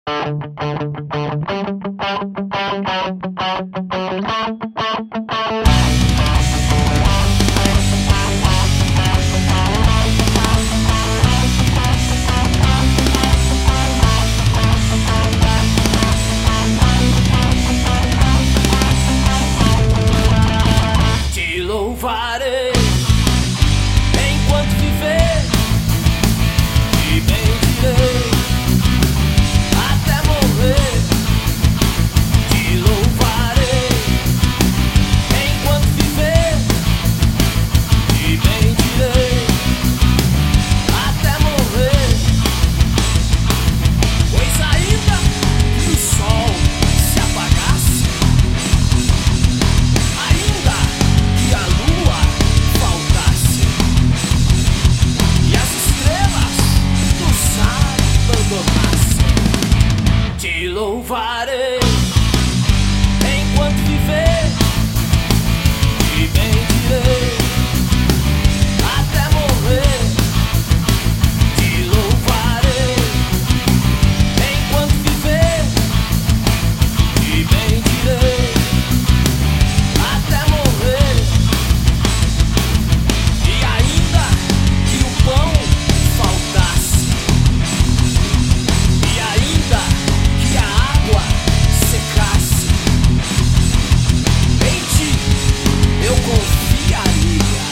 Te louvarei enquanto viver, te bendirei até morrer. Te louvarei enquanto viver, te bendirei até morrer. Pois ainda que o sol se apagasse, ainda que a lua faltasse e as estrelas do céu abandonassem, te louvarei enquanto viver, te bendirei até morrer. Te louvarei enquanto viver, te bendirei até morrer. E ainda que o pão faltasse, e ainda que a água secasse, em ti eu confiaria.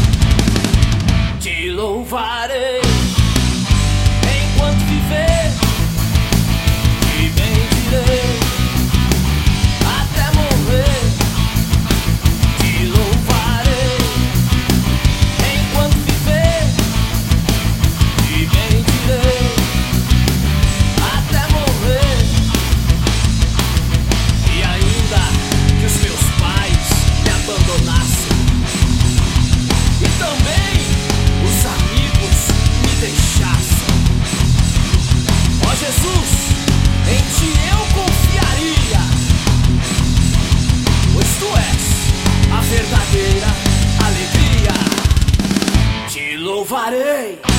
Te louvarei enquanto viver, te bendirei até morrer. Te louvarei enquanto viver, te bendirei até morrer. E ainda que os meus pais me abandonassem, e também os amigos me deixassem, ó Jesus, em ti eu confiaria, pois tu és a verdadeira alegria. Te louvarei